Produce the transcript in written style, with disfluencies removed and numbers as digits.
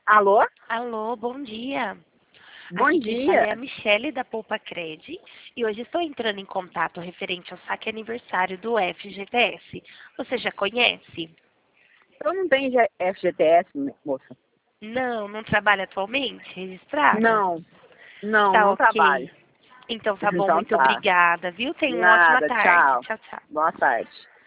Alô? Alô, bom dia. Bom Aqui quem fala é a dia. Michele da Poupa Cred e hoje estou entrando em contato referente ao saque aniversário do FGTS. Você já conhece? Eu não tenho FGTS, moça. Não trabalha atualmente registrada? Não, não, Tá não trabalho. ok. Então tá bom, Então muito tá. obrigada, viu? Tenha uma ótima Nada, tarde. tchau. Tchau, tchau. Boa tarde.